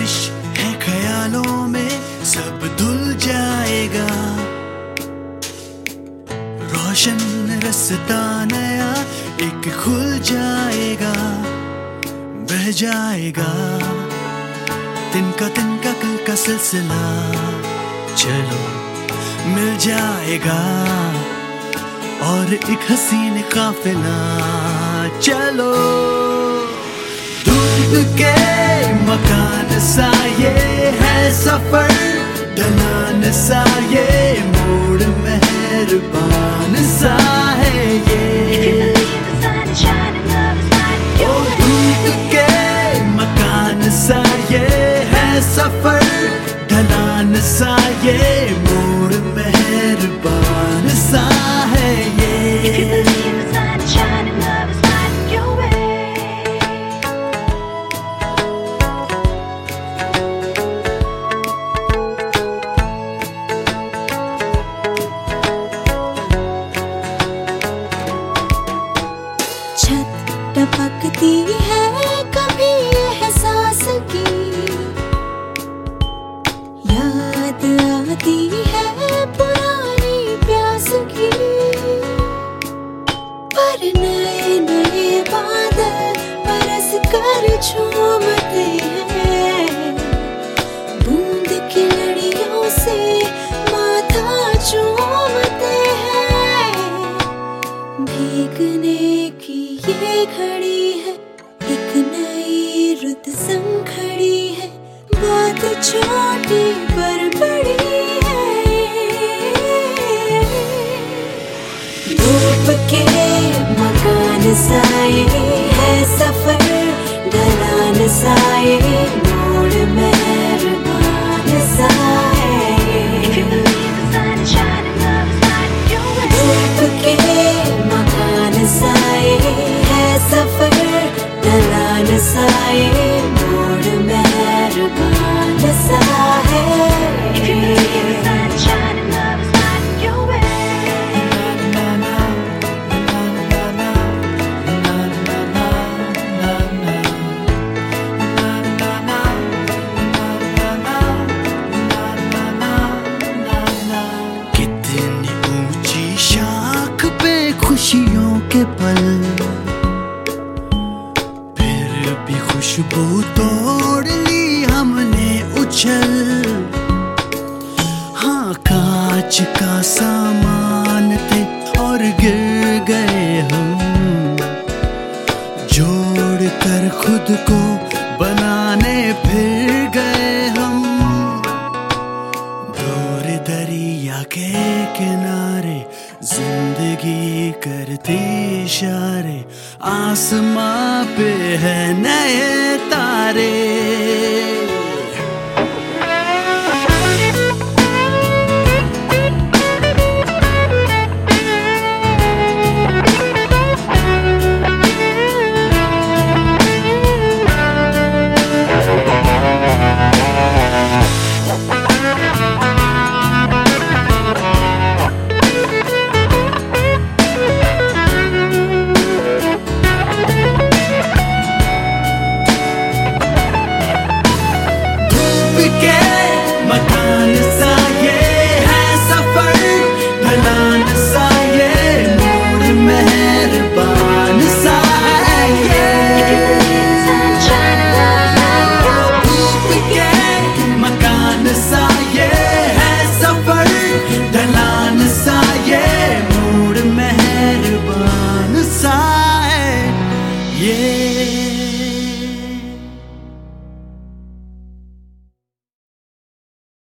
गर्दिश है ख्यालों में, सब धुल जाएगा। रोशन रास्ता नया एक खुल जाएगा, बह जाएगा तिनका तिनका कल का सिलसिला। चलो मिल जाएगा और एक हसीन काफिला। चलो धूप के मकान सा ये है सफर, ढलान सा ये मोड़ मेहरबान सा है ये। ओ धूप के मकान सा ये है सफर, ढलान सा ये मोड़ मेहरबान सा है ये। छत टपकती है कभी एहसास की, याद आती है पुरानी प्यास की। पर नए नए बादल बरस कर झूमते हैं, बूंद की लड़ियों से माथा चूमते हैं। भीगने की ये घड़ी है, एक नई रुत संग खड़ी है, बात छोटी पर बड़ी है। धूप के मकान सा ये है सफर, ढलान सा ये मोड़ मेहरबान सा है ये। धूप के मकान सा ये है सफर, ढलान सा ये मोड़ मेहरबान सा है ये। खुशियों के पल, फिर भी खुशबू तोड़ ली हमने उछल। हाँ कांच का सामान थे और गिर गए हम, जोड़ कर खुद को बनाने फिर गए हम। दूर दरिया के किनारे जिंदगी करती इशारे, आसमां पे है नए तारे। मकान सा ये